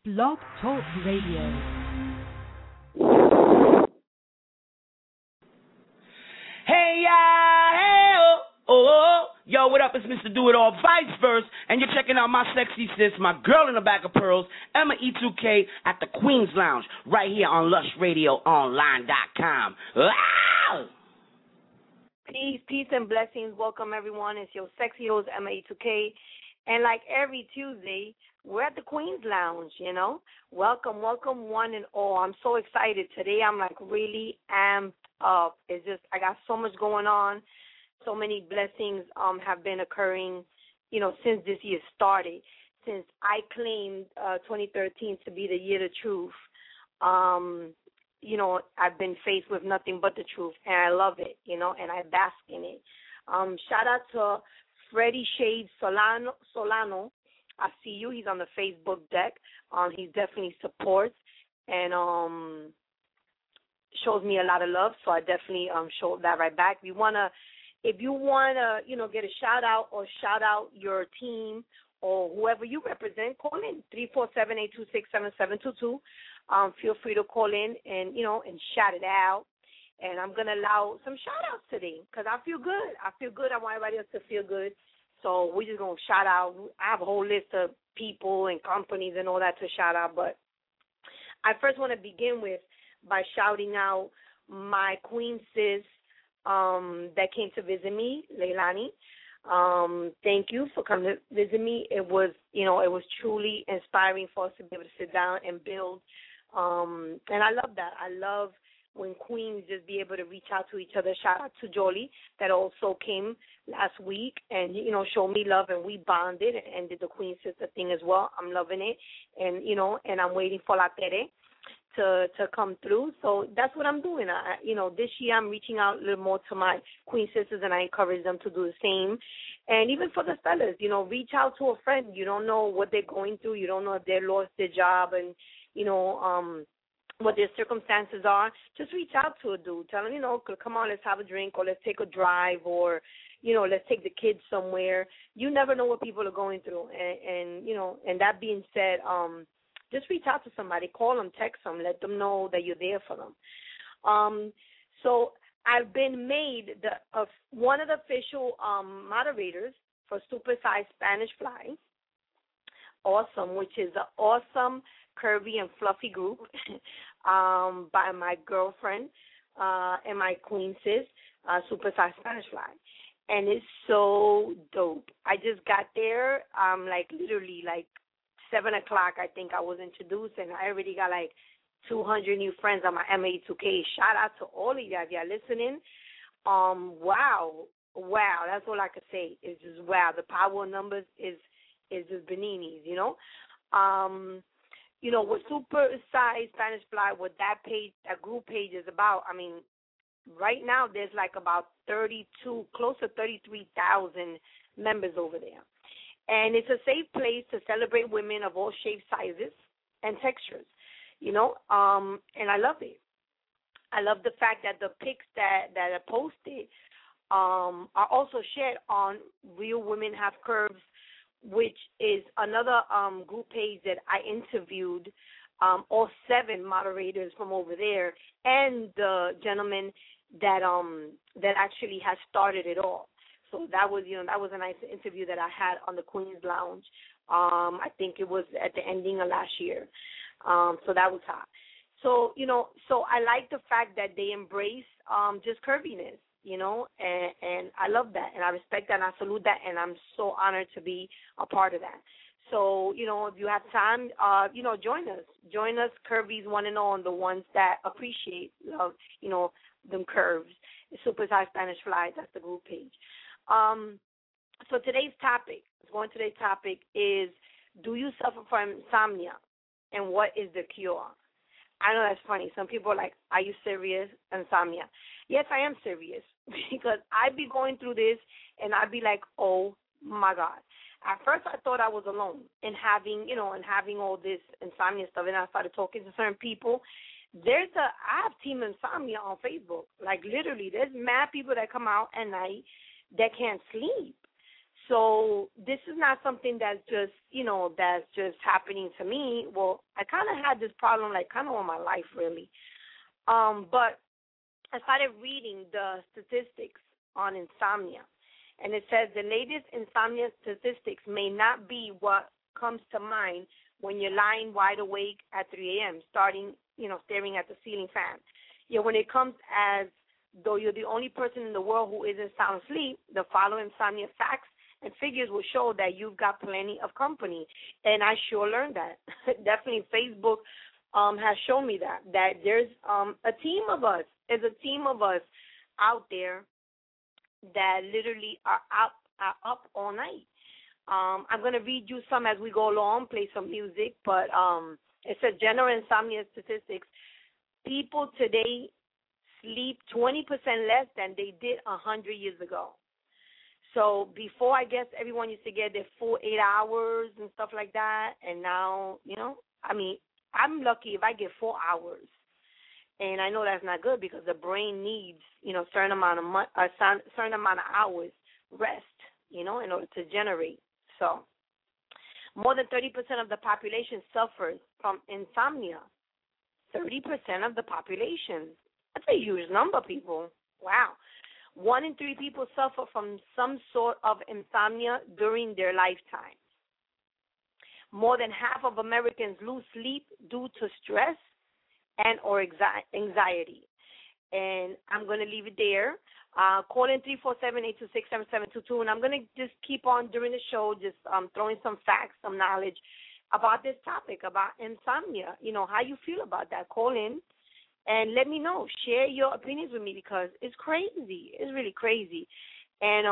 Blog Talk Radio. Hey, hey, oh, oh, yo, what up? It's Mr. Do It All, Vice Verse, and you're checking out my sexy sis, my girl in the bag of pearls, Emma E2K at the Queen's Lounge, right here on LushRadioOnline.com. Wow! Peace, peace, and blessings. Welcome, everyone. It's your sexy host, Emma E2K. And like every Tuesday, we're at the Queen's Lounge, you know. Welcome, welcome, one and all. I'm so excited. Today I'm like really amped up. It's just I got so much going on. So many blessings have been occurring, you know, since this year started. Since I claimed 2013 to be the year of truth, you know, I've been faced with nothing but the truth, and I love it, you know, and I bask in it. Shout out to Freddie Shades Solano. I see you. He's on the Facebook deck. He definitely supports and shows me a lot of love, so I definitely show that right back. If you wanna, you know, get a shout out or shout out your team or whoever you represent, call in 347-826-7722. Feel free to call in and, you know, and shout it out. And I'm gonna allow some shout outs today because I feel good. I want everybody else to feel good. So we're just going to shout out. I have a whole list of people and companies and all that to shout out. But I first want to begin by shouting out my queen sis that came to visit me, Leilani. Thank you for coming to visit me. It was, you know, it was truly inspiring for us to be able to sit down and build. And I love that. I love when queens just be able to reach out to each other. Shout out to Jolie that also came last week and, you know, showed me love, and we bonded and did the queen sister thing as well. I'm loving it. And, you know, and I'm waiting for La Tere to come through. So that's what I'm doing. You know, this year I'm reaching out a little more to my queen sisters, and I encourage them to do the same. And even for the fellas, you know, reach out to a friend. You don't know what they're going through. You don't know if they lost their job and, you know, what their circumstances are. Just reach out to a dude. Tell him, you know, come on, let's have a drink, or let's take a drive, or, you know, let's take the kids somewhere. You never know what people are going through. And you know, and that being said, just reach out to somebody. Call them, text them, let them know that you're there for them. So I've been made one of the official moderators for Super Size Spanish Fly. Awesome, which is an awesome, curvy, and fluffy group by my girlfriend and my queen sis, Super Size Spanish Fly. And it's so dope. I just got there, like literally like 7 o'clock, I think I was introduced, and I already got like 200 new friends on my MA2K. Shout out to all of you if you're listening. Wow, that's all I could say. It's just wow. The power of numbers is just bananas, you know. You know, what Super Size Spanish Fly, what that group page is about, I mean, right now there's like about 32, close to 33,000 members over there. And it's a safe place to celebrate women of all shapes, sizes, and textures, you know, and I love it. I love the fact that the pics that are posted are also shared on Real Women Have Curves, which is another group page that I interviewed all 7 moderators from over there, and the gentleman that actually has started it all. So that was, you know, that was a nice interview that I had on the Queen's Lounge. I think it was at the ending of last year. So that was hot. So, you know, so I like the fact that they embrace just curviness, you know, and I love that, and I respect that, and I salute that, and I'm so honored to be a part of that. So, you know, if you have time, you know, join us, curvies one and all, and the ones that appreciate love, you know, them curves. Super Size Spanish Fly, that's the group page. So today's topic is, do you suffer from insomnia, and what is the cure? I know that's funny. Some people are like, are you serious? Insomnia. Yes, I am serious because I be going through this and I be like, oh, my God. At first I thought I was alone in having all this insomnia stuff, and I started talking to certain people. I have Team Insomnia on Facebook. Like literally, there's mad people that come out at night that can't sleep. So this is not something that's just, that's just happening to me. Well, I kind of had this problem, like, kind of all my life, really. But I started reading the statistics on insomnia. And it says the latest insomnia statistics may not be what comes to mind when you're lying wide awake at 3 a.m., staring at the ceiling fan. Yet when it comes as though you're the only person in the world who isn't sound asleep, the following insomnia facts and figures will show that you've got plenty of company. And I sure learned that. Definitely Facebook has shown me that there's a team of us. There's a team of us out there that literally are up all night. I'm going to read you some as we go along, play some music, but it says general insomnia statistics. People today sleep 20% less than they did 100 years ago. So before, I guess, everyone used to get their full 8 hours and stuff like that, and now, I'm lucky if I get 4 hours. And I know that's not good because the brain needs, a certain amount of hours rest, in order to generate. So more than 30% of the population suffers from insomnia. 30% of the population. That's a huge number, people. Wow. 1 in 3 people suffer from some sort of insomnia during their lifetime. More than half of Americans lose sleep due to stress and or anxiety. And I'm going to leave it there. Call in 347-826-7722, and I'm going to just keep on during the show, just throwing some facts, some knowledge about this topic, about insomnia. How you feel about that. Call in and let me know. Share your opinions with me because it's crazy. It's really crazy. And,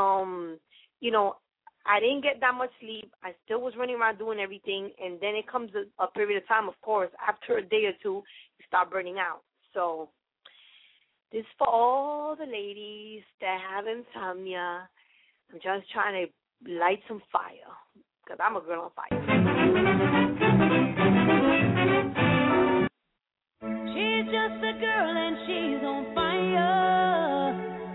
I didn't get that much sleep. I still was running around doing everything, and then it comes a period of time, of course, after a day or two, you start burning out. So this is for all the ladies that have insomnia. I'm just trying to light some fire because I'm a girl on fire. She's just a girl and she's on fire,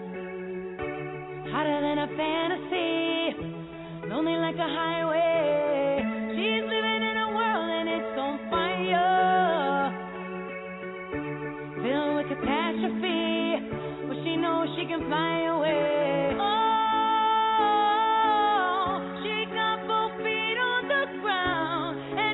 hotter than a fantasy, lonely like a highway. She's living in a world and it's on fire, filled with catastrophe, but she knows she can fly away. Oh, she got both feet on the ground.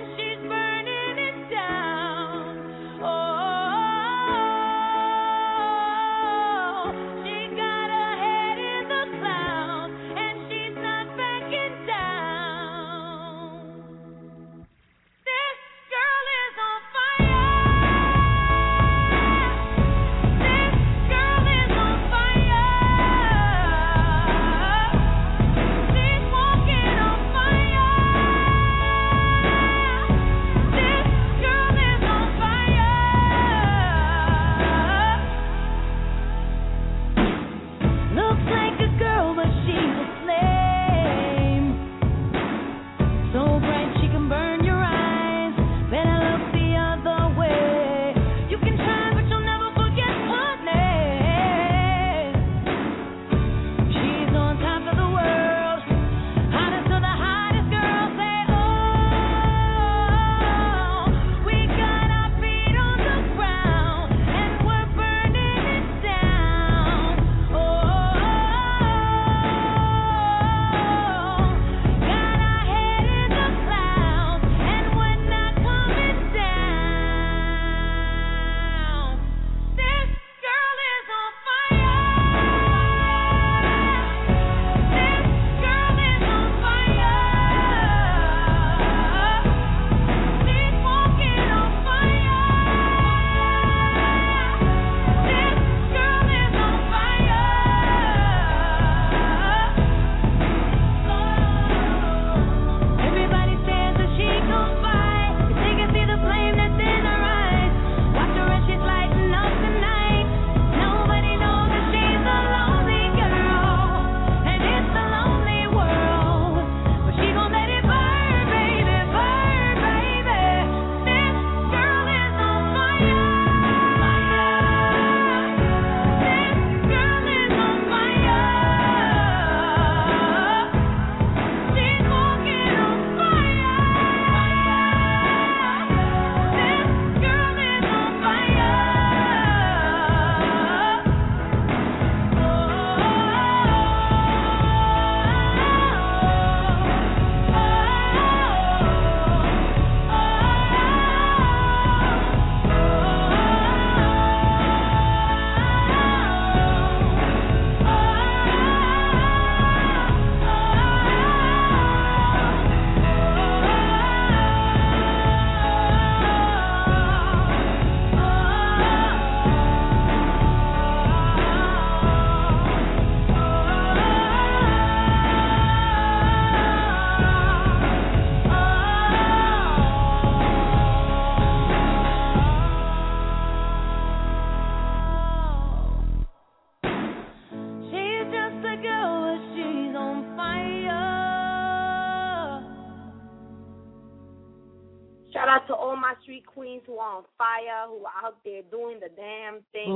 my street queens who are on fire, who are out there doing the damn thing.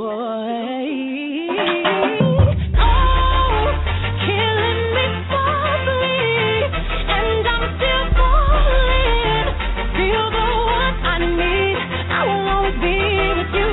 Killing me softly, and I'm still falling. Feel the one I need. I will always be with you.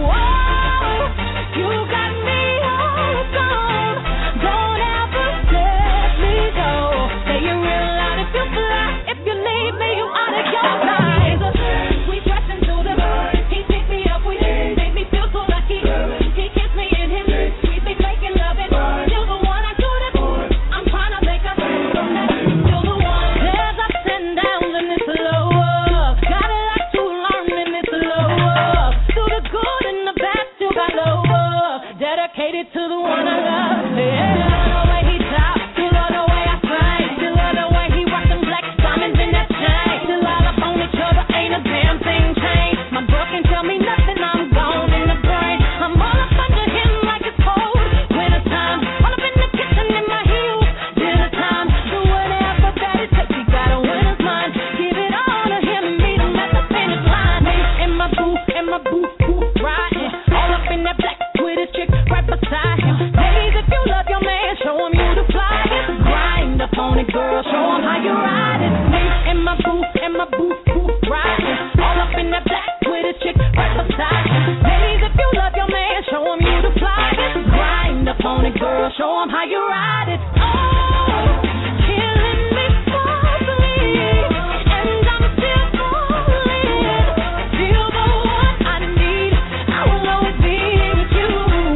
You got me hooked on. Don't ever let me go. Say it real loud if you fly. If you leave me, you out of your mind. We dress into the bird. He picked me up. We make me feel so lucky. He kissed me in his sweet, be making love it. Still the one I do this. I'm trying to make us from that. Still the one. There's ups and downs in this love. Got a lot to learn in this love. Through the good and the bad, still got love. Dedicated to the one I love. Yeah. Still love the way he talks. Still love the way I sing. Still love the way he rocks them black diamonds in that chain. Still all up on each other, ain't a damn thing changed. My girl can tell me nothing, I'm gone in the brain. I'm all up under him like it's cold. Winter time, all up in the kitchen in my heels. Dinner time, do whatever that it takes. He got a winner's mind. Give it all to him, meet him at the finish line. Me and my boo, riding all up in that black with his chick right beside him. Ladies, if you love your man, show him you the flyest. Grind up on it, girl, show him how you ride it. Me and my boo, riding all up in that black with his chick right beside him. Ladies, if you love your man, show him you the flyest. Grind up on it, girl, show him how you ride it. Oh, killing me softly, and I'm still falling. Feel the one I need. I will always be with you.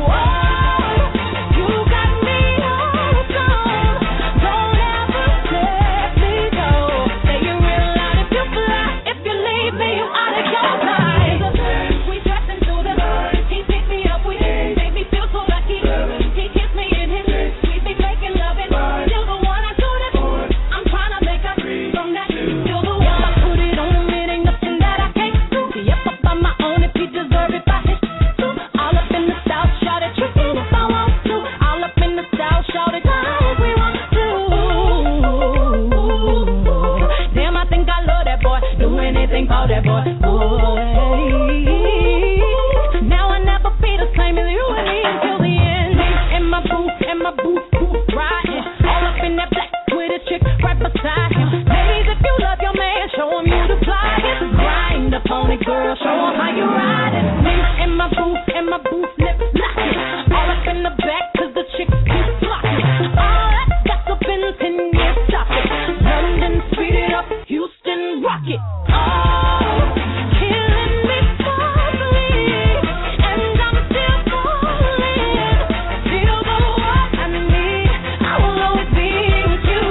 You got me hooked on. Don't ever let me go. Say it real loud if you fly. If you leave me, you out of your mind. We dress into the bird. He picked me up. We made me feel so lucky. He kissed me in his sweet, be making love it. Still the one I do this. I'm trying to make us from that. Still the one I put it on him. It ain't nothing that I can't do. Yep, up on my own if he deserve it. I hit too. All up in the south, shout it, trick it if I want to. All up in the south, shout it, if we want to. Damn, I think I love that boy. Do anything for that boy. Now I never be the same as you and me until the end. And my boo, riding all up in that black with his chick right beside him. Ladies, if you love your man, show him you the flyest. Grind up on it, girl, show him how you ride it. Me and my boo, lips locking. All up in the back, cause the chicks keep flocking. All that gossip in 10 years, stop it. London, speed it up, Houston, rock it. Oh, killing me softly, and I'm still falling. Feel the one I need. I will always be with you.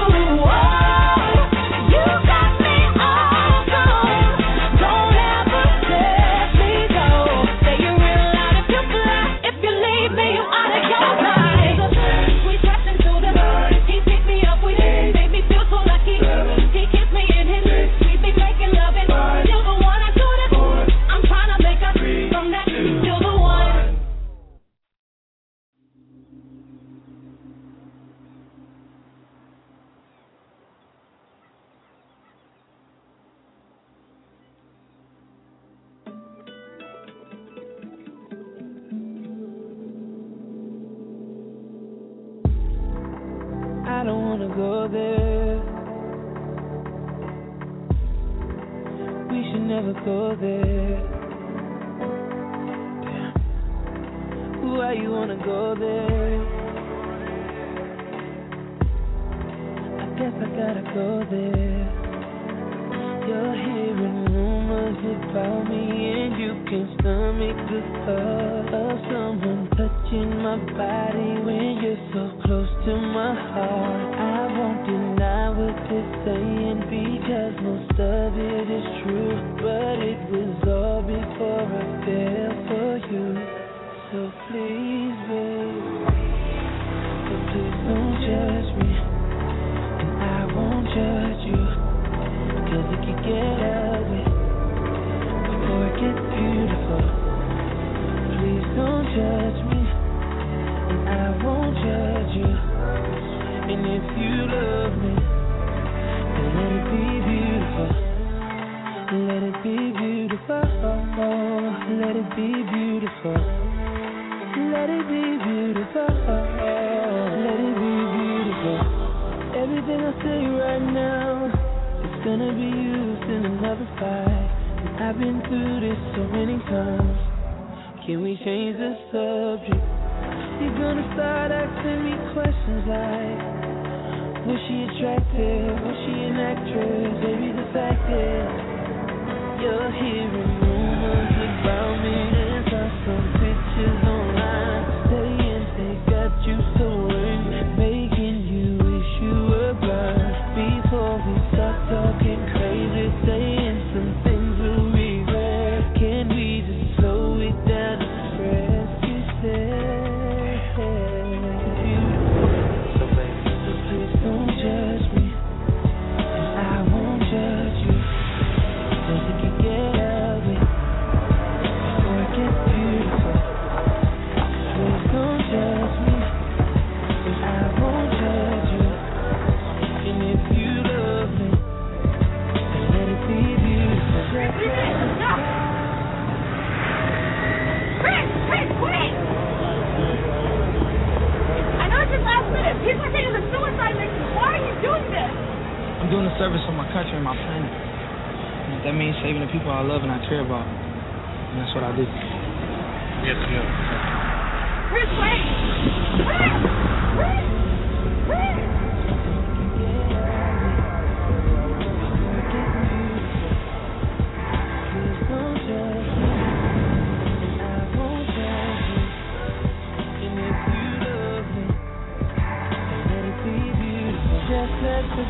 You got me all gone. Don't ever let me go. Say it real loud if you fly. If you leave me, you out of your mind. We dress into the bird. He picked me up. We made me feel so lucky. He kissed me in his sweet, be making love it. Still the one I do this. I'm trying to make us from that. Still the one. I don't wanna go there. We should never go there. Damn. Why you wanna go there? I guess I gotta go there. You're hearing rumors about me, and you can stomach the thought of someone touching my body when you're so close to my heart. I won't deny what they're saying because most of it is true, but it was all before I fell for you. So please, babe, so please don't judge me, and I won't judge you, cause it can get ugly before it gets beautiful. Please don't judge me, and I won't judge you. And if you love me, then let it be beautiful. Let it be beautiful. it be beautiful. Let it be beautiful. Let it be beautiful. Everything I say right now is gonna be used in another fight. And I've been through this so many times. Can we change the subject? You're gonna start asking me questions like, was she attractive? Was she an actress? Baby, the fact is, you're hearing rumors about me. And saw some pictures online saying they got you so worried, making you wish you were blind. Before we start talking crazy, saying some things we'll regret, can we just slow it down and express? You said beautiful, so please don't judge me, and I won't judge you. Cause it can get ugly before it gets beautiful. Please don't judge me, and I won't judge you. And if you love me, then let it be beautiful. Chris, wait! I know it's just last minute. People are saying it's a suicide mission. Why are you doing this? I'm doing a service for my country and my planet. And that means saving the people I love and I care about. And that's what I do. Yes, yes. Chris, wait! Chris! Just let the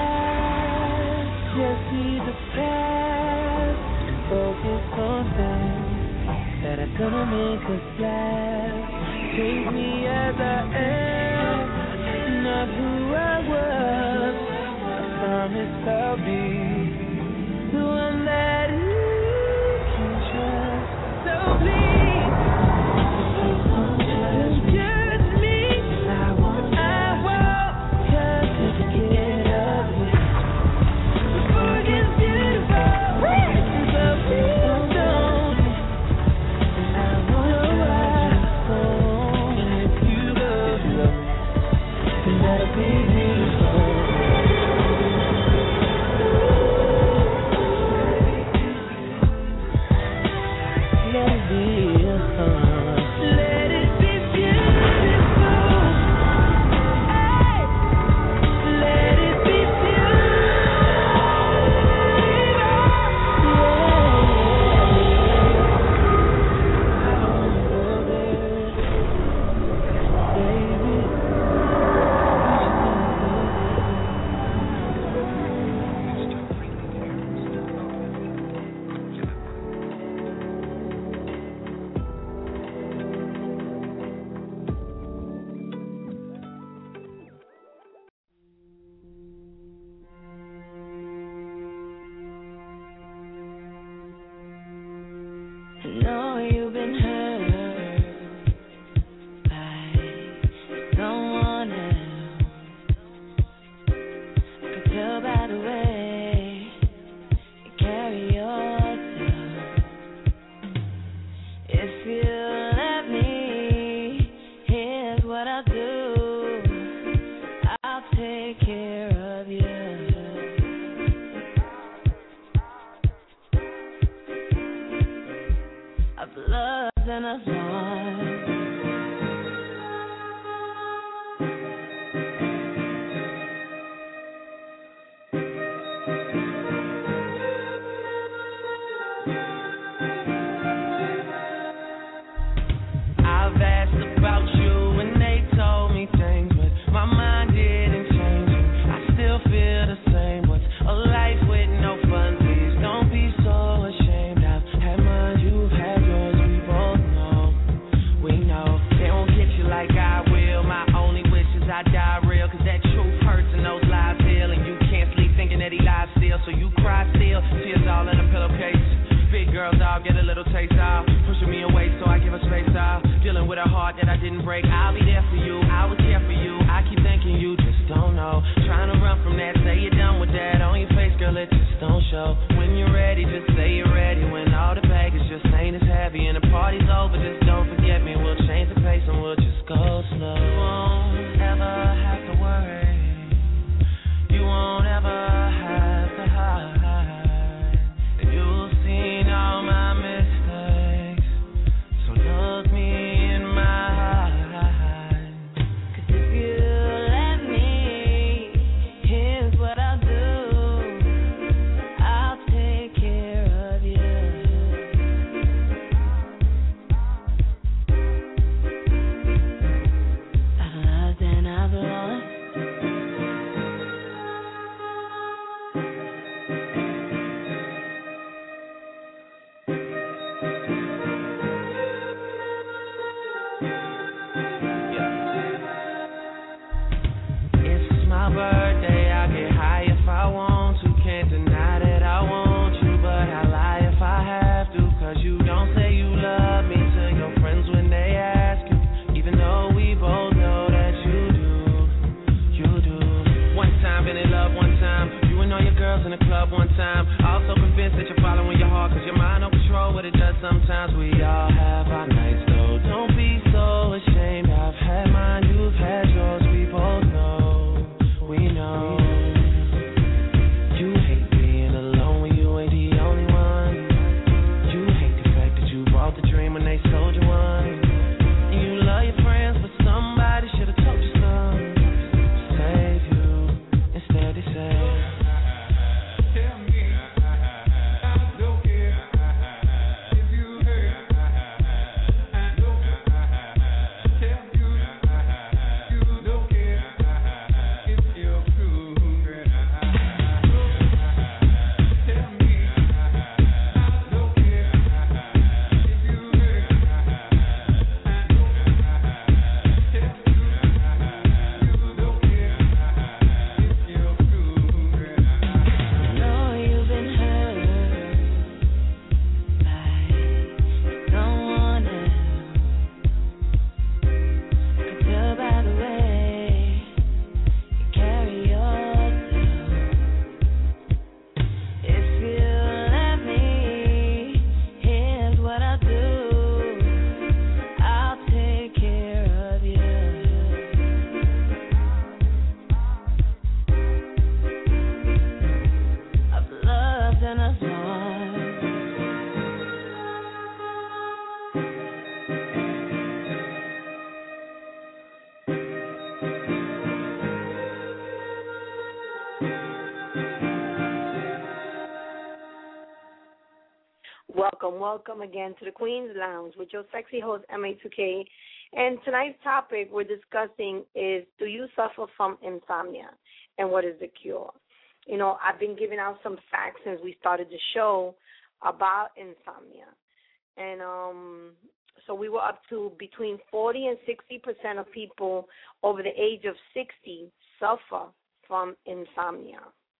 past, just see the past, and focus on things that are gonna make us laugh. Take me as I am, not who I was. I promise I'll be the one that you can trust. So please, don't judge me. I won't. When you're ready, just say you're ready. When all the baggage just ain't as heavy and the part but just don't forget me. We'll change the pace and we'll just go slow. You won't ever have to worry. You won't ever have to hide. And you'll see all my mistakes. So look me in my eyes. 'Cause if you let me, here's what I'll do. I'll take care of you. I've loved and I've lost. It's my birthday, I get high if I want to. Can't deny that I want you, but I lie if I have to. 'Cause you don't say you love me to your friends when they ask you. Even though we both know that you do. One time, been in love one time. You and all your girls in the club one time. Also convinced that you're following your heart, 'cause your mind don't control what it does sometimes. We all have our nights though. Don't be so ashamed. I've had mine, you've had yours. We both know, we know. You hate being alone when you ain't the only one. You hate the fact that you bought the dream when they sold you one. And you love your friends, but somebody should have told you something to save you. Instead they say, tell me, I don't care if you hurt. I don't tell you, you don't care if you're true. Tell me, I don't care if you hurt. I don't tell you, you don't care if you're true. I know you've been hurt by someone else. I can tell by the way you carry yourself. If you let me, here's what I'll do. I'll take care of you. I've loved and I've lost. Welcome again to the Queen's Lounge with your sexy host, MA2K. And tonight's topic we're discussing is, do you suffer from insomnia? And what is the cure? You know, I've been giving out some facts since we started the show about insomnia. And so we were up to between 40 and 60% of people over the age of 60 suffer from insomnia.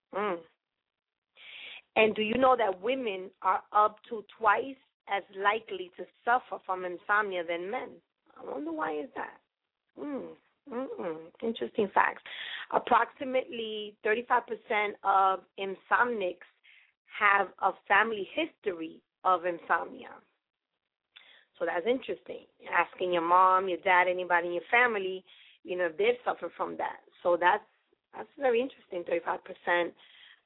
And do you know that women are up to twice as likely to suffer from insomnia than men? I wonder why is that? Interesting facts. Approximately 35% of insomnics have a family history of insomnia. So that's interesting. Asking your mom, your dad, anybody in your family, you know, if they've suffered from that. So that's very interesting. 35%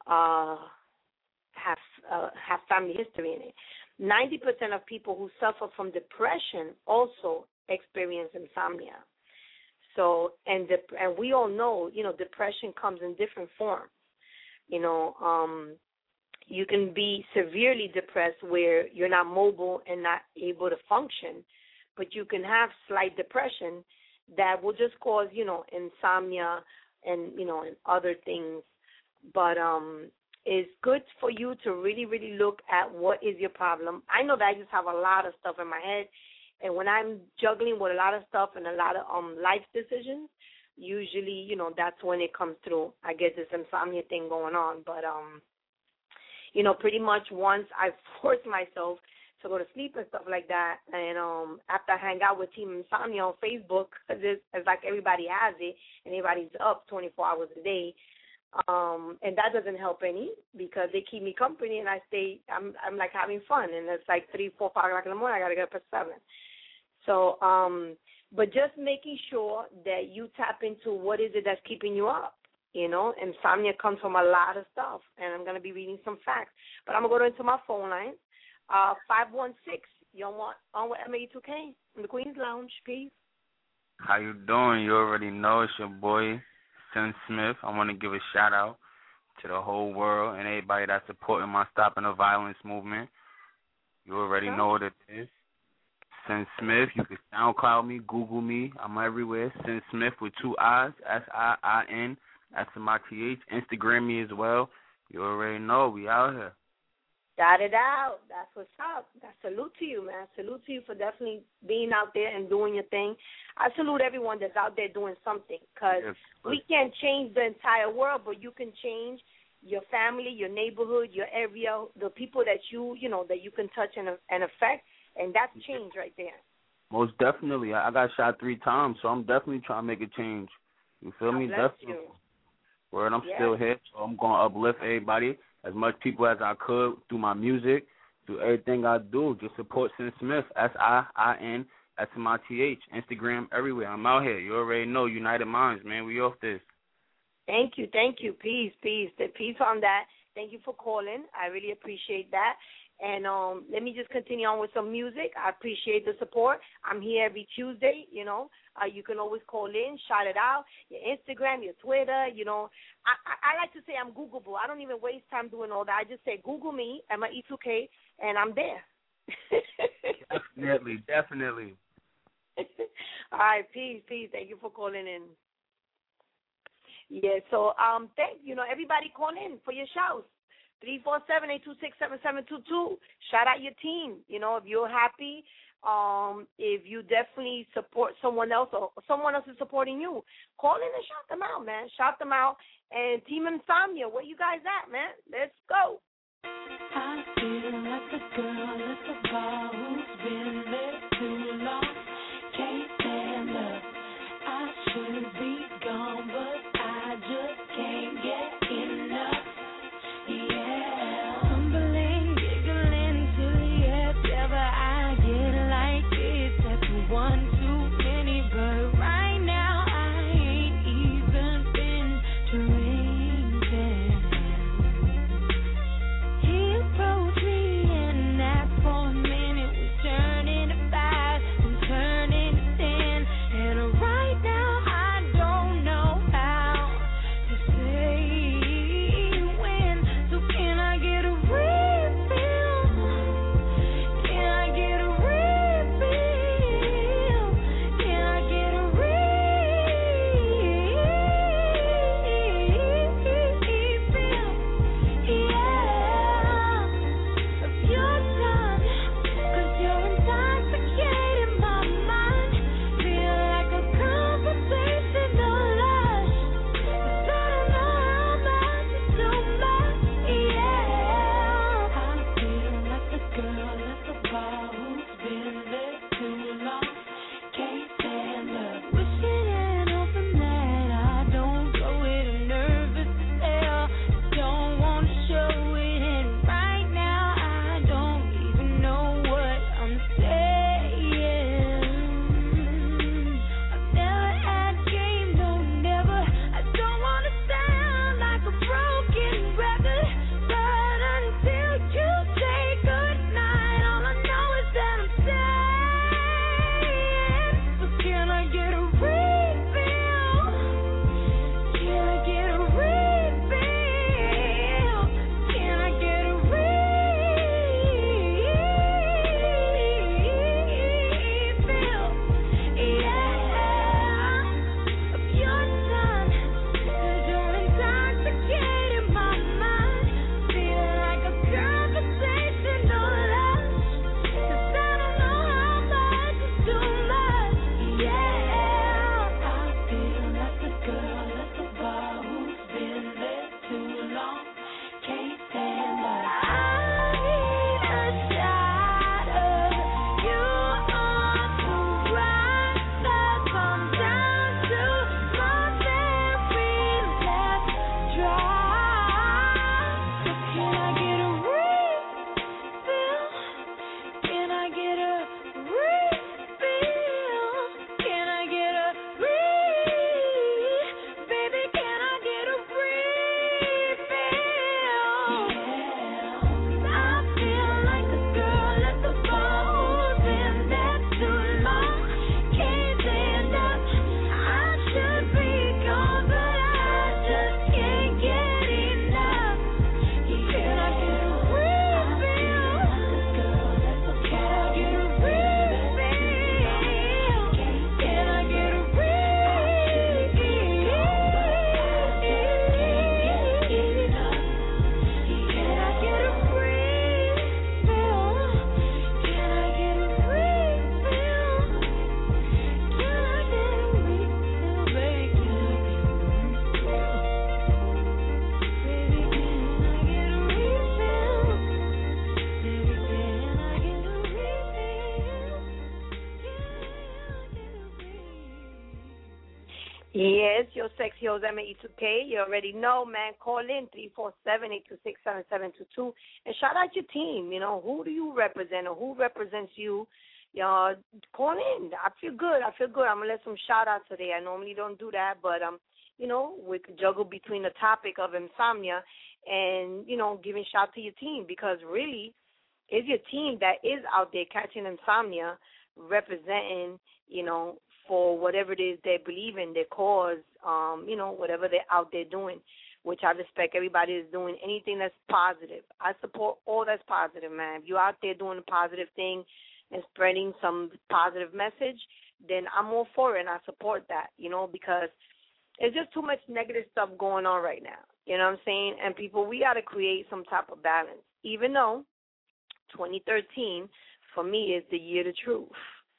have family history in it. 90% of people who suffer from depression also experience insomnia. So, and we all know, you know, depression comes in different forms. You know, you can be severely depressed where you're not mobile and not able to function, but you can have slight depression that will just cause, you know, insomnia and, you know, and other things. But it's good for you to really, really look at what is your problem. I know that I just have a lot of stuff in my head, and when I'm juggling with a lot of stuff and a lot of life decisions, usually, you know, that's when it comes through. I get this insomnia thing going on. But, you know, pretty much once I force myself to go to sleep and stuff like that, and after I hang out with Team Insomnia on Facebook, because it's like everybody has it, and everybody's up 24 hours a day, and that doesn't help any because they keep me company, and I'm like having fun, and it's like 3, 4, 5 o'clock in the morning. I got to get up at 7. So, but just making sure that you tap into what is it that's keeping you up. You know, insomnia comes from a lot of stuff, and I'm going to be reading some facts. But I'm going to go into my phone line, 516. You're on with MAE2K in the Queen's Lounge. Peace. How you doing? You already know it's your boy, Sin Smith. I want to give a shout-out to the whole world and everybody that's supporting my Stopping the Violence movement. You already know what it is. Sin Smith. You can SoundCloud me, Google me. I'm everywhere. Sin Smith with 2 I's, SIIN. That's my TH. Instagram me as well. You already know. We out here. Got it out. That's what's up. I salute to you, man. Salute to you for definitely being out there and doing your thing. I salute everyone that's out there doing something, because we can't change the entire world, but you can change your family, your neighborhood, your area, the people that you know, that you can touch and affect, and that's change right there. Most definitely. I got shot 3 times, so I'm definitely trying to make a change. You feel me? Definitely. Word, I'm still here, so I'm going to uplift everybody, as much people as I could, through my music, through everything I do. Just support Sin Smith, SIIN, SMITH, Instagram, everywhere. I'm out here. You already know, United Minds, man. We off this. Thank you. Peace. Peace on that. Thank you for calling. I really appreciate that. And let me just continue on with some music. I appreciate the support. I'm here every Tuesday, you know. You can always call in, shout it out, your Instagram, your Twitter, you know. I like to say I'm Googleable. I don't even waste time doing all that. I just say Google me, MAE2K, and I'm there. Definitely. All right, peace. Thank you for calling in. Yeah, so everybody call in for your shouts. 347-826-7722. Shout out your team. You know, if you're happy, if you definitely support someone else or someone else is supporting you, call in and shout them out, man. Shout them out. And Team Insomnia, where you guys at, man? Let's go. I feel like a girl at the bar who's been there too long. Can't stand up. I should be gone, but I just can't get enough. Yeah, humbling, giggling to the ever I get like this. That's one too many, but right now I ain't even been drinking. He approached me and Yes, your sexy hoes, ME2K. You already know, man. Call in 347-826-7722 and shout out your team. You know, who do you represent or who represents you? Call in. I feel good. I'm gonna let some shout outs today. I normally don't do that, but we could juggle between the topic of insomnia and giving shout to your team, because really, it's your team that is out there catching insomnia, representing for whatever it is they believe in, their cause, whatever they're out there doing, which I respect. Everybody is doing anything that's positive. I support all that's positive, man. If you're out there doing a positive thing and spreading some positive message, then I'm all for it, and I support that, because it's just too much negative stuff going on right now. You know what I'm saying? And people, we got to create some type of balance, even though 2013 for me is the year of the truth.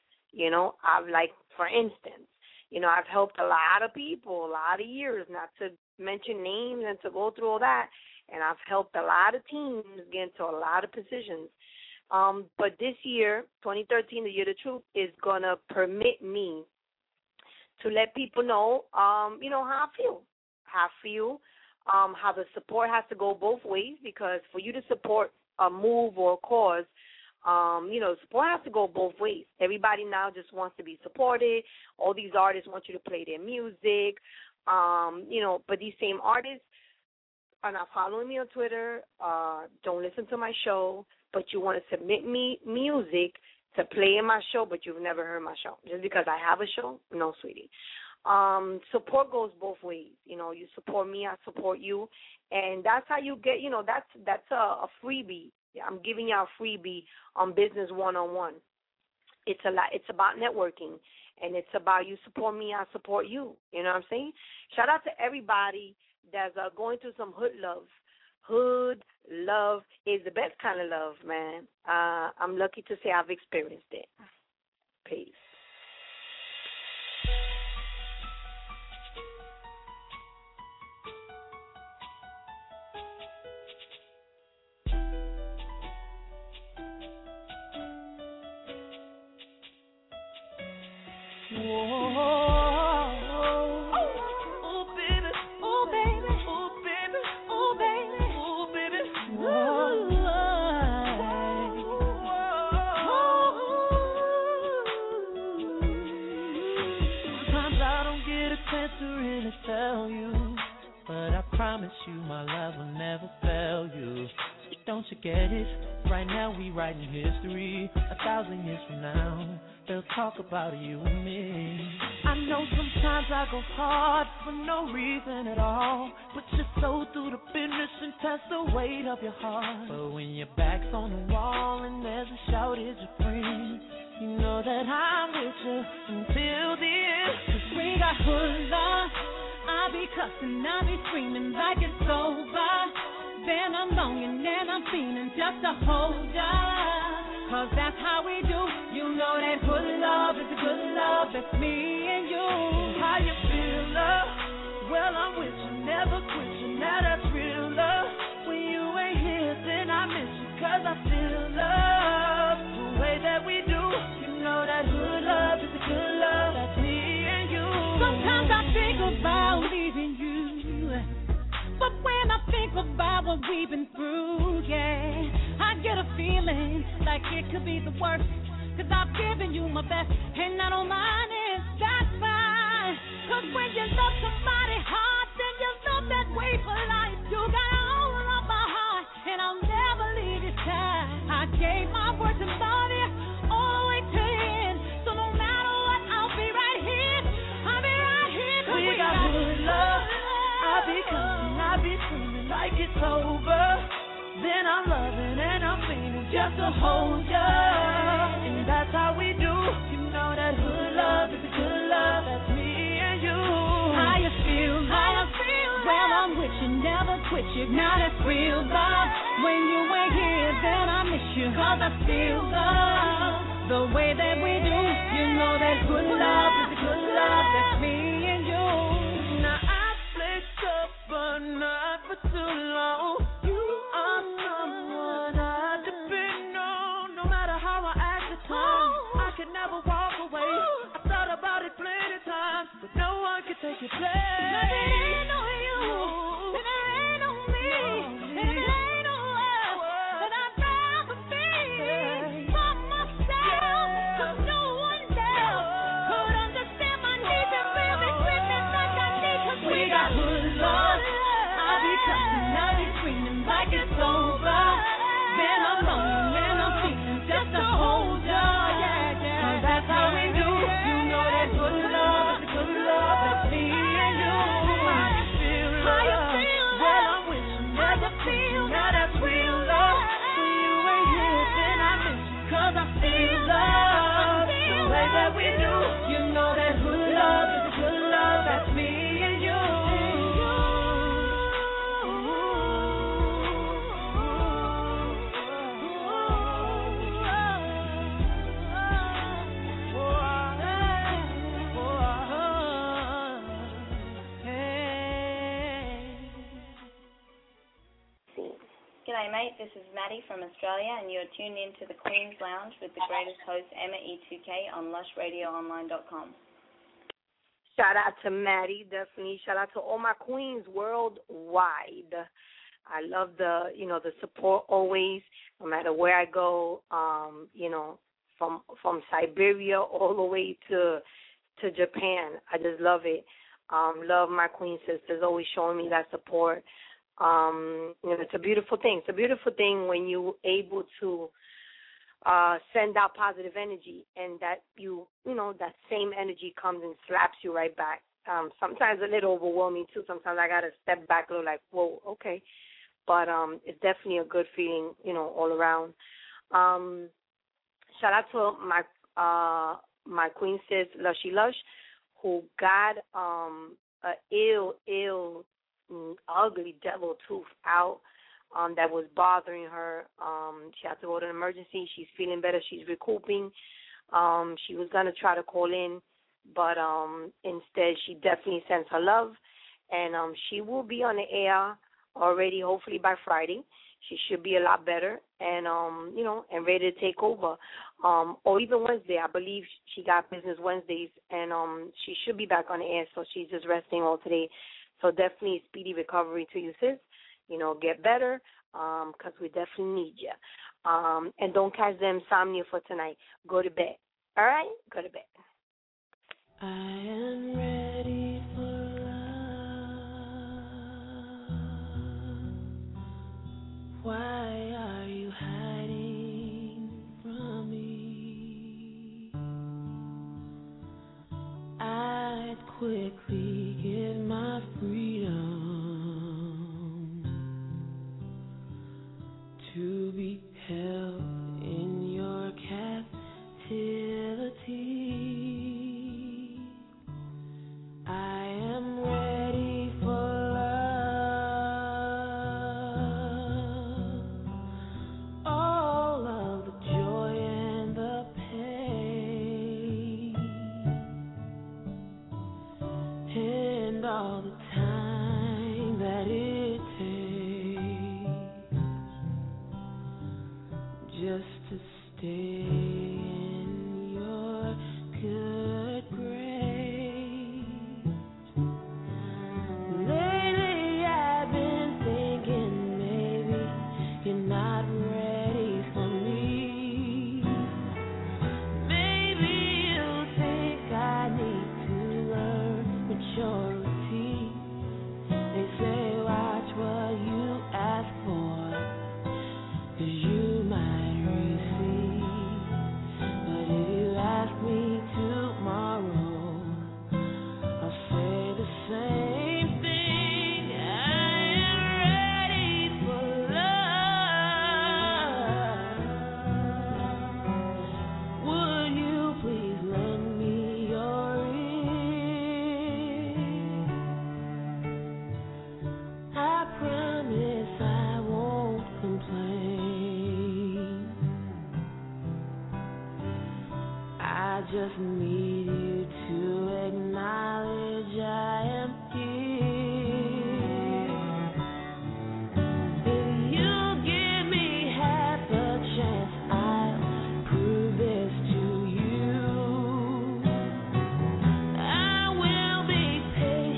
For instance, I've helped a lot of people, a lot of years, not to mention names and to go through all that, and I've helped a lot of teams get into a lot of positions. But this year, 2013, the year of the truth, is going to permit me to let people know, how I feel. How the support has to go both ways, because for you to support a move or a cause, support has to go both ways. Everybody now just wants to be supported. All these artists want you to play their music, but these same artists are not following me on Twitter, don't listen to my show, but you want to submit me music to play in my show, but you've never heard my show. Just because I have a show? No, sweetie. Support goes both ways. You support me, I support you, and that's how you get, that's a freebie. I'm giving you a freebie on Business 101. It's about networking, and it's about you support me, I support you. You know what I'm saying? Shout out to everybody that's going through some hood love. Hood love is the best kind of love, man. I'm lucky to say I've experienced it. Peace. Tell you, but I promise you my love will never fail you. Don't you get it? Right now we writing history. 1,000 years from now, they'll talk about you and me. I know sometimes I go hard for no reason at all. Put your soul through the business and test the weight of your heart. But when your back's on the wall and there's a shortage of friends, you know that I'm with you until the end. 'Cause we got hood love. I be cussing, I be screaming like it's over. Then I'm longing and I'm feeling just to hold ya. 'Cause that's how we do. You know that good love is a good love. That's me and you. How you feel, love? Well, I'm with you, never quit you. Now that's real love. When you ain't here, then I miss you. 'Cause I still love the way that we do. You know that good love is a good love. That's me and you. Sometimes I think about leaving you, but when I think about what we've been through, yeah, I get a feeling like it could be the worst. 'Cause I've given you my best, and I don't mind it, that's fine. 'Cause when you love somebody hard, then you love that way for life. You got all of my heart, and I'll never leave your side. I gave my word to love you all the way to the end. So no matter what, I'll be right here. I'll be right here. 'Cause we got good love. I be cussing, I be screaming like it's over. Then I'm loving and I'm feeling just to hold ya. And that's how we do. You know that good love is a good love. That's me and you. How you feel? How you feel? Well, I'm with you, never quit you. Now that's real love. When you ain't here, then I miss you. 'Cause I still love the way that we do. You know that good love is a good love. That's me and you. Now I flicked up, but not for too long. You are someone I depend on. No matter how I act at times, I can never walk away. I thought about it plenty times, but no one can take your place. Cause it ain't on you, and it ain't on me, and it ain't on us, but I'd rather be by myself, cause no one else could understand my needs and feel the greatness like I need, cause we got good love. I'll be cussing, I'll be screaming like it's over. Then I'm lonely, man, I'm feeling just to hold ya. Cause that's how we do. You know that good love, it's good love, that's me and you. How you feel? Well, I wish you never feel. Now that's real love. When you ain't here, then I miss you. Cause I feel love. The way that we do. You know that good love is good love, that's me and you. G'day mate, this is Maddie from Australia and you're tuned in to the Queen's Lounge with the greatest host Emma E2K on lushradioonline.com. Shout out to Maddie, definitely. Shout out to all my queens worldwide. I love the support always, no matter where I go, from Siberia all the way to Japan. I just love it. Love my queen sisters always showing me that support. It's a beautiful thing. It's a beautiful thing when you're able to send out positive energy and that that same energy comes and slaps you right back. Sometimes a little overwhelming too. Sometimes I got to step back a little like, whoa, okay. But it's definitely a good feeling, all around. Shout out to my queen sis, Lushy Lush, who got a ill, ugly devil tooth out that was bothering her. She had to go to an emergency. She's feeling better. She's recouping. She was going to try to call in, but instead she definitely sends her love, and she will be on the air already, hopefully by Friday. She should be a lot better and, and ready to take over. Or even Wednesday. I believe she got business Wednesdays, and she should be back on the air, so she's just resting all today. So definitely speedy recovery to you, sis. Get better, because we definitely need you. And don't catch the insomnia for tonight. Go to bed. All right? Go to bed. I am ready for love. Why are you hiding from me? I'd quickly give my freedom to be held in your captivity. I am ready for love. All of the joy and the pain, and all the time that it takes just to stay in your good grace. Lately I've been thinking maybe you're not ready for me. Maybe you think I need to learn maturity. They say watch what you ask for, 'cause you might receive. But if you ask me tomorrow, I'll say the same thing. I am ready for love. Would you please lend me your ear? I promise I won't complain. I just need you to acknowledge I am here. If you give me half a chance, I'll prove this to you. I will be patient.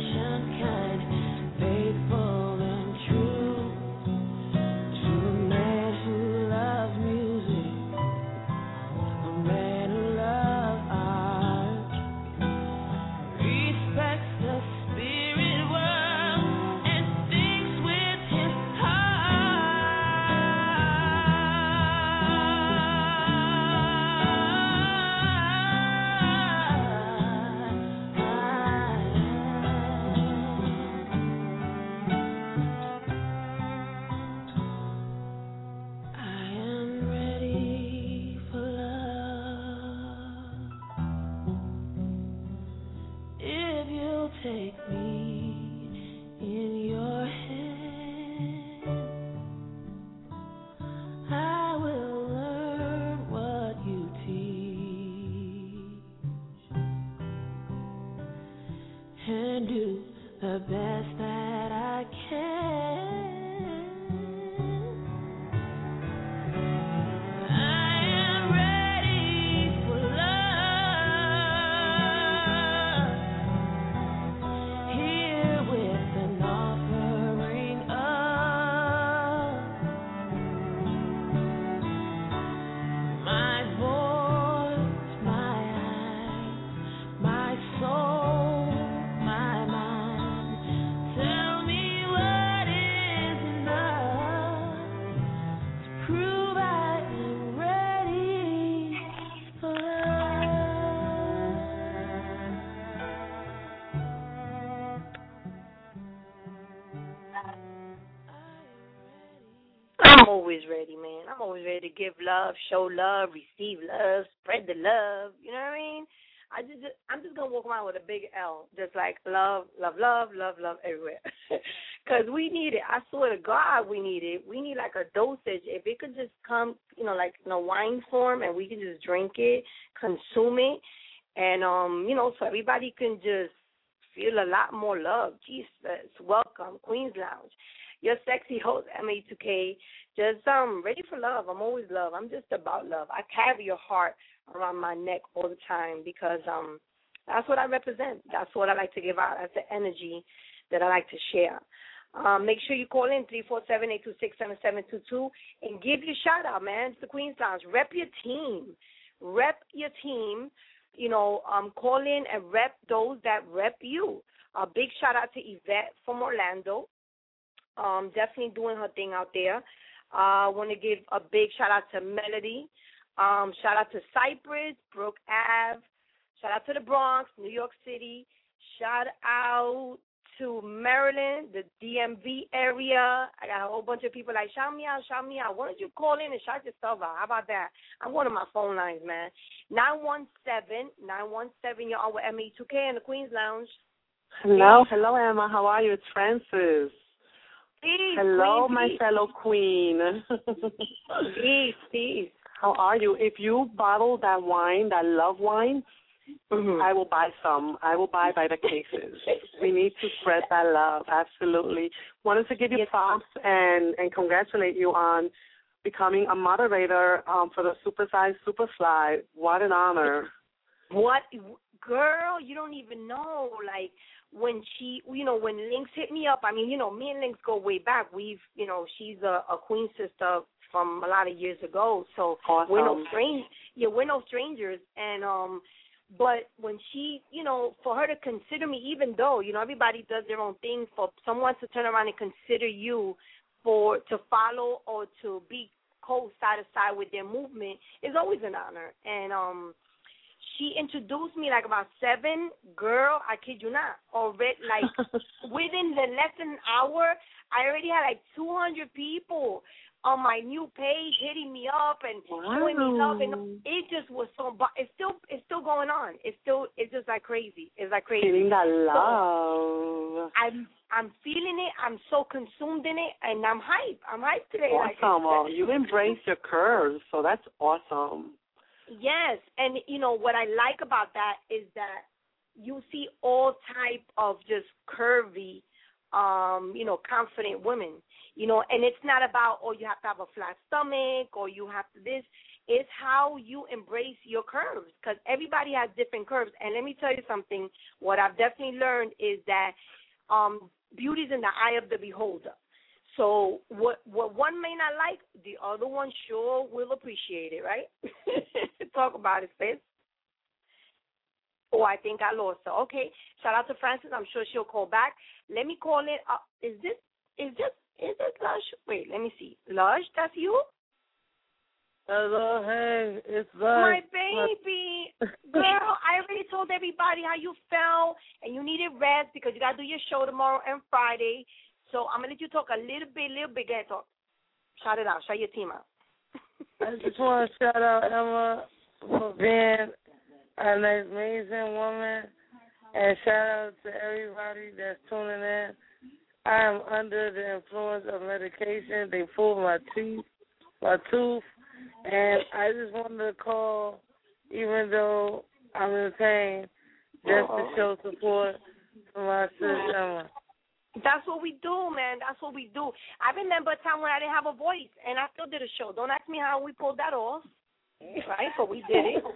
take me in your hand. I will learn what you teach and do the best that I can. I'm always ready, man. I'm always ready to give love, show love, receive love, spread the love. You know what I mean? I'm just gonna walk around with a big L, just like love, love, love, love, love everywhere. 'Cause we need it. I swear to God, we need it. We need like a dosage. If it could just come, like in a wine form, and we can just drink it, consume it, and so everybody can just feel a lot more love. Jesus, welcome, Queen's Lounge. Your sexy host, MA2K, just ready for love. I'm always love. I'm just about love. I carry your heart around my neck all the time because that's what I represent. That's what I like to give out. That's the energy that I like to share. Make sure you call in 347-826-7722 and give your shout out, man. It's the Queen's Lounge. Rep your team. Rep your team. Call in and rep those that rep you. A big shout out to Yvette from Orlando. Definitely doing her thing out there. I want to give a big shout out to Melody. Shout out to Cypress, Brook Ave. Shout out to the Bronx, New York City. Shout out to Maryland, the DMV area. I got a whole bunch of people like, shout me out. Why don't you call in and shout yourself out? How about that? I'm one of my phone lines, man. 917, you're on with ME2K in the Queen's Lounge. Hello, Emma. How are you? It's Francis. Peace, hello, queen, my peace. fellow queen. Peace. How are you? If you bottle that wine, that love wine, I will buy some. I will buy by the cases. We need to spread that love, absolutely. Wanted to give you props and congratulate you on becoming a moderator for the Supersize Superfly. What an honor. What? Girl, you don't even know, like, when when Lynx hit me up, I mean, me and Lynx go way back. We've, she's a queen sister from a lot of years ago, so awesome. We're no strangers. And but when she, for her to consider me, even though everybody does their own thing, for someone to turn around and consider you to follow or to be side to side with their movement is always an honor. And she introduced me like about 7, girl, I kid you not, already, like within the less than an hour, I already had like 200 people on my new page hitting me up and showing me love, and it just was so, it's still going on. It's just like crazy. It's like crazy. Feeling that So love. I'm feeling it. I'm so consumed in it, and I'm hyped. I'm hyped today. Awesome. Like, you embrace your curves, so that's awesome. Yes, and what I like about that is that you see all type of just curvy, confident women, and it's not about, you have to have a flat stomach or you have to this. It's how you embrace your curves, because everybody has different curves. And let me tell you something. What I've definitely learned is that beauty's in the eye of the beholder. So what one may not like, the other one sure will appreciate it, right? Talk about it, sis. Oh, I think I lost her. Okay, shout out to Francis. I'm sure she'll call back. Let me call in. Is this Lush? Wait, let me see. Lush, that's you? Hello, hey, it's Lush. My baby. Girl, I already told everybody how you felt, and you needed rest because you got to do your show tomorrow and Friday. So I'm going to let you talk a little bit. Go ahead, talk. Shout it out. Shout your team out. I just want to shout out Emma for being an amazing woman And shout out to everybody that's tuning in. I am under the influence of medication. They pulled my tooth, and I just wanted to call, even though I'm in pain, just to show support for my sister Emma. That's what we do, man. That's what we do. I remember a time when I didn't have a voice, and I still did a show. Don't ask me how we pulled that off, right? But we did it.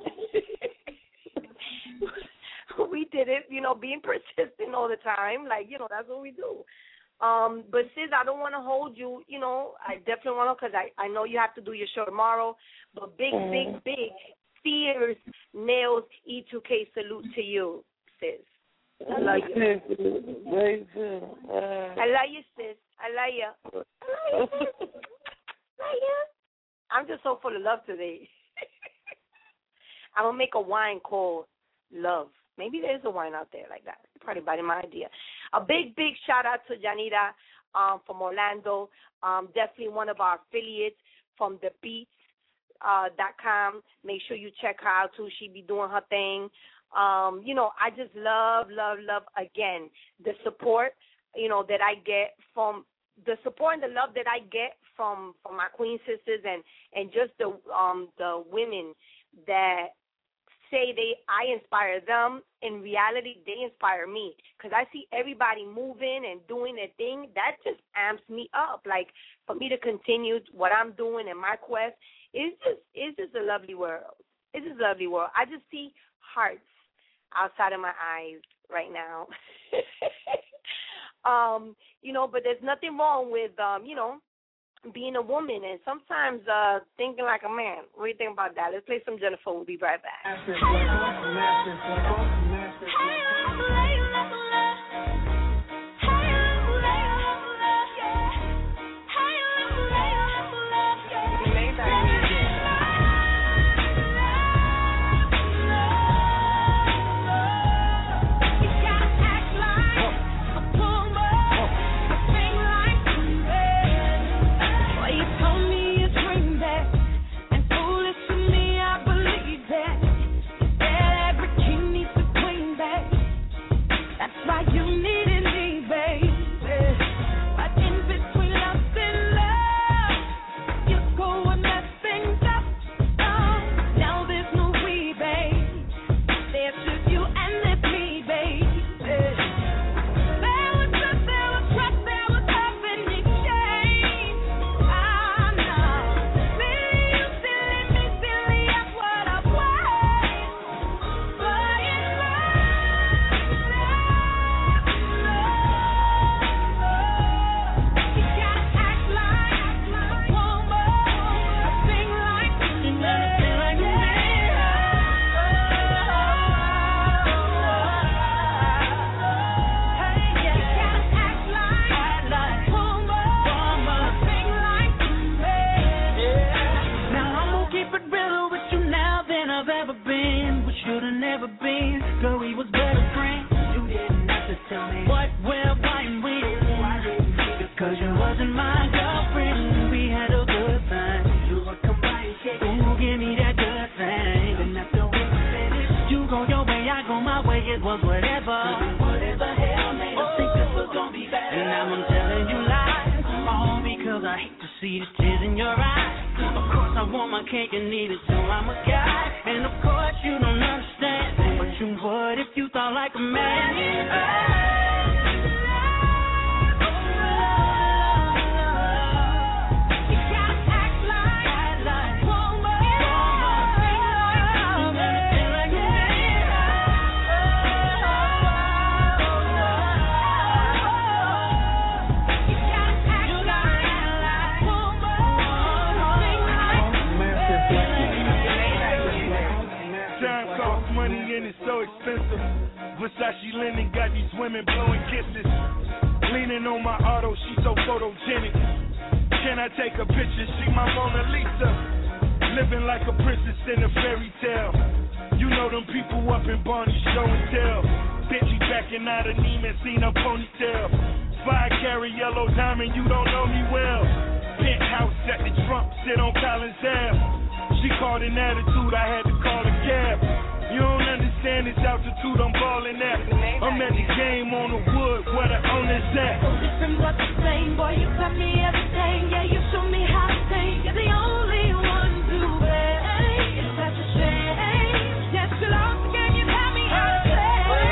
We did it, being persistent all the time. Like, that's what we do. But, sis, I don't want to hold you. I definitely want to, because I know you have to do your show tomorrow. But big, fierce nails E2K salute to you, sis. I love you. I love you, sis. I love you. I'm just so full of love today. I'm going to make a wine called Love. Maybe there's a wine out there like that. Probably by my idea. A big shout out to Janita from Orlando. Definitely one of our affiliates from thebeats.com. Make sure you check her out too. She be doing her thing. I just love, again, the support, that I get from the support and the love that I get from my Queen sisters and just the women that say I inspire them. In reality, they inspire me because I see everybody moving and doing their thing. That just amps me up. Like, for me to continue what I'm doing in my quest, it's just a lovely world. It's just a lovely world. I just see hearts outside of my eyes right now. But there's nothing wrong with, being a woman and sometimes thinking like a man. What do you think about that? Let's play some Jennifer. We'll be right back. She called an attitude, I had to call a cab. You don't understand this altitude I'm balling at. I'm at the game on the wood where the owner's at. So different but the same, boy, you taught me everything. Yeah, you showed me how to think. You're the only one to blame. It's such a shame. Yes, you lost the game, you taught me how to play.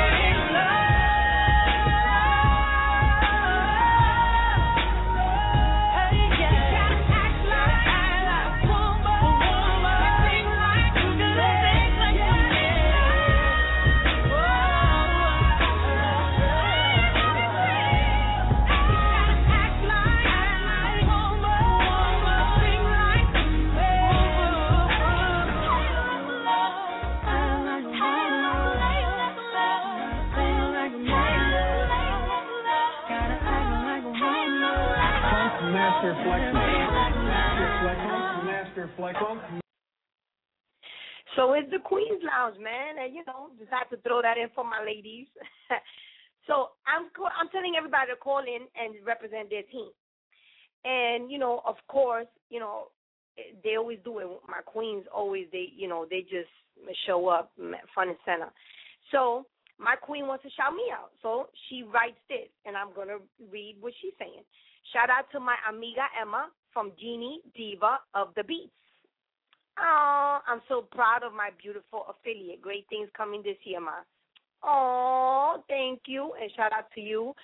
So it's the Queen's Lounge, man, and just have to throw that in for my ladies. So I'm telling everybody to call in and represent their team, and of course, they always do it. My queens always they just show up front and center. So my queen wants to shout me out, so she writes this, and I'm gonna read what she's saying. Shout out to my amiga Emma from Genie Diva of the Beats. Oh, I'm so proud of my beautiful affiliate. Great things coming this year, Ma. Oh, thank you, and shout out to you.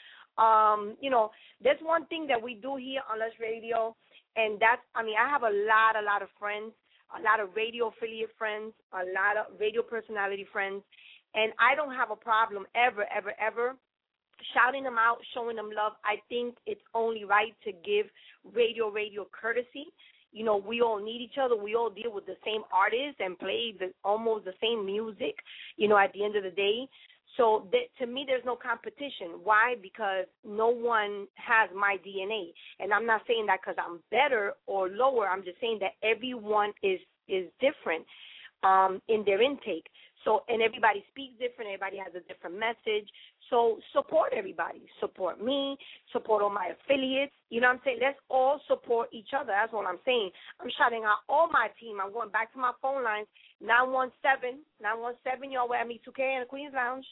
There's one thing that we do here on Lush Radio, and I have a lot of friends, a lot of radio affiliate friends, a lot of radio personality friends, and I don't have a problem ever shouting them out, showing them love. I think it's only right to give radio courtesy. We all need each other. We all deal with the same artists and play almost the same music, at the end of the day. So to me, there's no competition. Why? Because no one has my DNA. And I'm not saying that because I'm better or lower. I'm just saying that everyone is different in their intake. So, and everybody speaks different. Everybody has a different message. So support everybody. Support me. Support all my affiliates. You know what I'm saying? Let's all support each other. That's what I'm saying. I'm shouting out all my team. I'm going back to my phone lines. 917, y'all, with ME2K in the Queen's Lounge.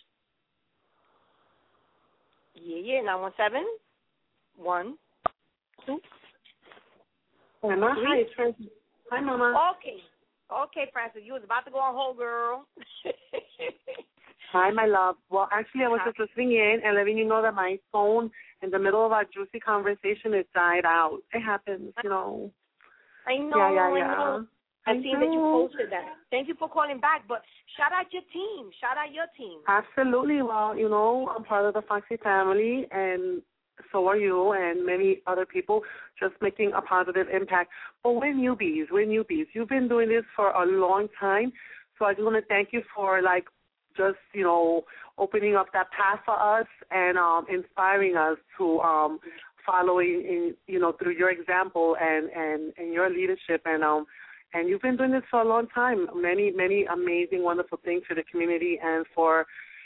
Yeah, 917. 1, 2. Mama, hi, Francis. Hi, Mama. Okay, Francis, you was about to go on hold, girl. Hi, my love. Well, actually, I was just listening in and letting you know that my phone in the middle of our juicy conversation is died out. It happens, I know. Yeah. I seen that you posted that. Thank you for calling back, but shout out your team. Shout out your team. Absolutely. Well, I'm part of the Foxy family, and so are you and many other people, just making a positive impact. But we're newbies. You've been doing this for a long time, so I just want to thank you for, just, opening up that path for us and inspiring us to following, through your example and your leadership. And you've been doing this for a long time. Many, many amazing, wonderful things for the community and for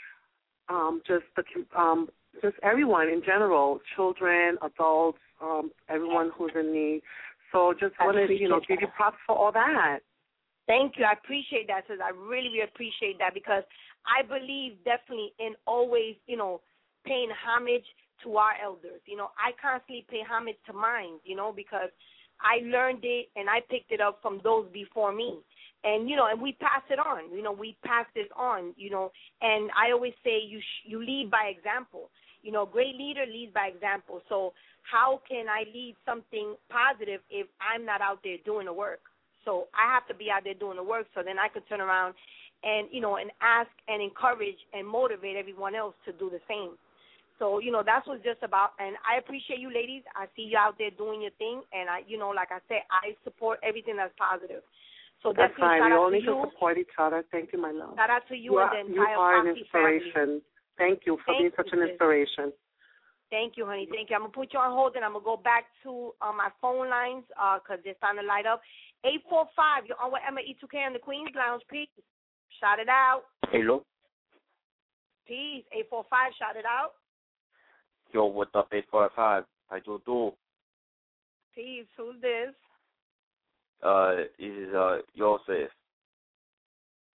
just everyone in general, children, adults, everyone who's in need. So just wanted to, give you props for all that. Thank you. I appreciate that, sis. I really, really appreciate that because I believe definitely in always, paying homage to our elders. I constantly pay homage to mine, because I learned it and I picked it up from those before me. And, and we pass it on. We pass this on, and I always say you lead by example. Great leader leads by example. So how can I lead something positive if I'm not out there doing the work? So I have to be out there doing the work so then I can turn around and, and ask and encourage and motivate everyone else to do the same. So, that's what it's just about. And I appreciate you ladies. I see you out there doing your thing. And, like I said, I support everything that's positive. So that's fine. We all need to support each other. Thank you, my love. Shout out to you and the entire You are an Foxy inspiration. family. Thank you for being such an inspiration. Thank you, honey. Thank you. I'm going to put you on hold, and I'm going to go back to my phone lines because they're starting to light up. 845, you're on with Emma E2K on the Queen's Lounge. Peace. Shout it out. Hello. Peace. 845, shout it out. Yo, what's up, 845? How you do? Peace. Who's this? This is Joseph.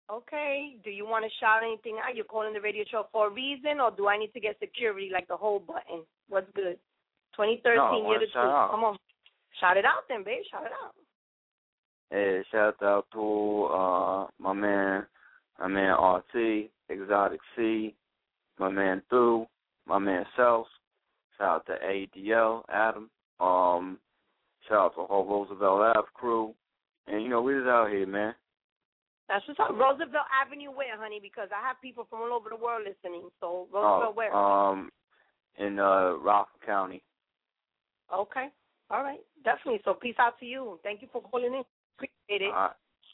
Okay. Do you want to shout anything out? You're calling the radio show for a reason, or do I need to get security, like the whole button? What's good? 2013, No, year to two. Come on. Shout it out then, babe. Shout it out. Hey, shout out to my man RT, Exotic C, my man Thu, my man Self. Shout out to ADL, Adam. Shout out to the whole Roosevelt Ave crew. And, you know, we just out here, man. That's what's up. Roosevelt Avenue where, honey? Because I have people from all over the world listening. So, Roosevelt where? In Rockland County. Okay. All right. Definitely. So, peace out to you. Thank you for calling in. Appreciate it. All right.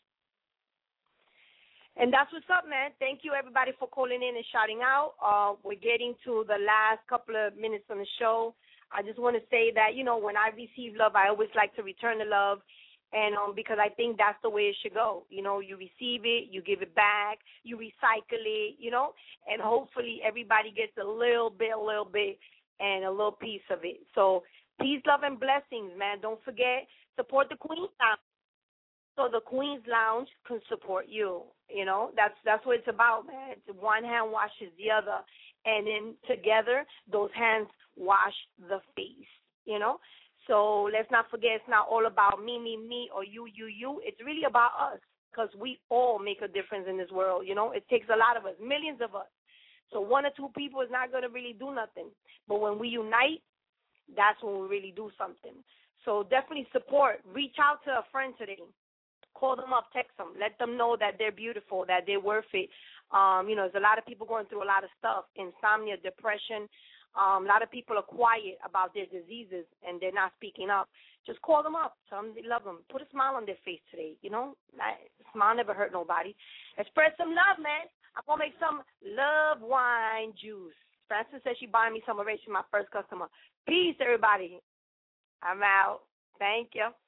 And that's what's up, man. Thank you, everybody, for calling in and shouting out. We're getting to the last couple of minutes on the show. I just want to say that, you know, when I receive love, I always like to return the love, and because I think that's the way it should go. You know, you receive it, you give it back, you recycle it, you know, and hopefully everybody gets a little bit, and a little piece of it. So peace, love, and blessings, man. Don't forget, support the Queen's Lounge so the Queen's Lounge can support you. You know, that's what it's about, man. One hand washes the other, and then together those hands wash the face, you know. So let's not forget, it's not all about me, or you. It's really about us, because we all make a difference in this world, you know. It takes a lot of us, millions of us. So one or two people is not going to really do nothing. But when we unite, that's when we really do something. So definitely support. Reach out to a friend today. Call them up, text them. Let them know that they're beautiful, that they're worth it. You know, there's a lot of people going through a lot of stuff, insomnia, depression. A lot of people are quiet about their diseases, and they're not speaking up. Just call them up. Tell them they love them. Put a smile on their face today, you know. Smile never hurt nobody. And spread some love, man. I'm going to make some love wine juice. Francis said she buying me some already. She's my first customer. Peace, everybody. I'm out. Thank you.